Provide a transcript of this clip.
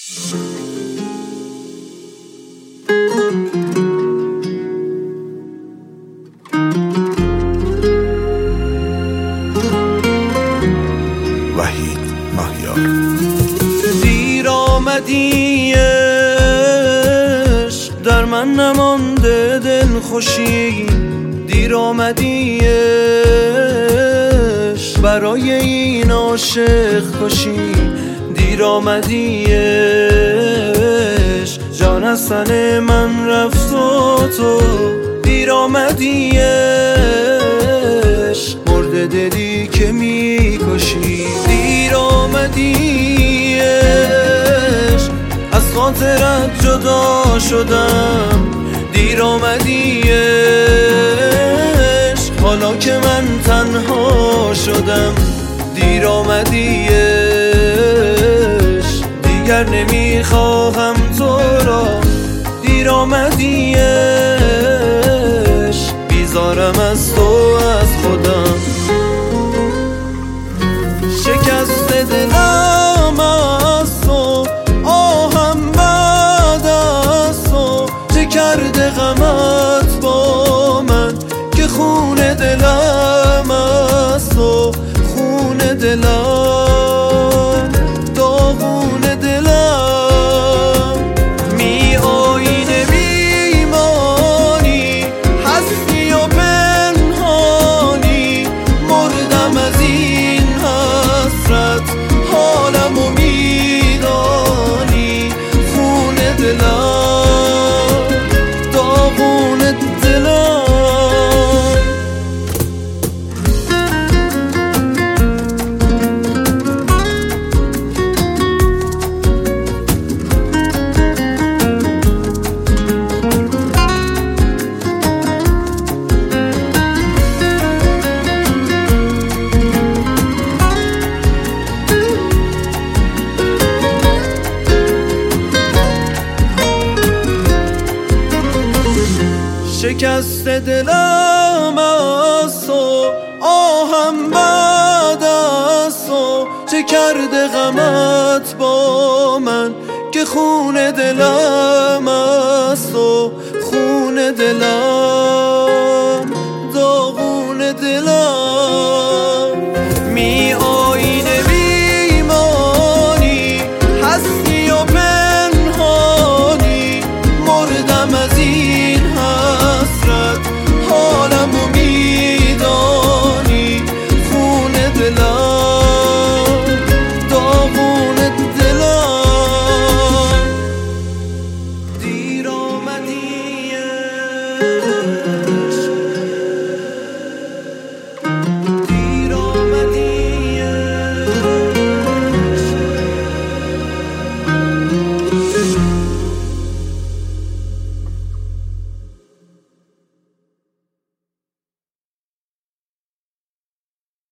وحید ماهیار. دیر آمدی عشق، در من نمانده دل خوشی. دیر آمدی عشق، برای این عاشق کشی. دیر آمدی عشق، جان از تن من رفت و تو. دیر آمدی عشق، مرده دلی که میکشی. دیر آمدی عشق، از خاطرت جدا شدم. دیر آمدی عشق، حالا که من تنها شدم. دیر آمدی عشق، دیگر نمیخواهم تو را. دیر آمدی عشق، بیزارم از تو از خودم. شکست دلم از تو، آهم بعد از تو. چه کرده غمت با من که خون دلم از تو. خون دلم، داغون دلم. می آینه میمانی، هستی و پنهانی. مردم از این حسرت، حالمو میدانی. خون دلم، داغون دلم. شکست دلم از تو، آهم بعد از تو. چه کرده غمت با من که خون دلم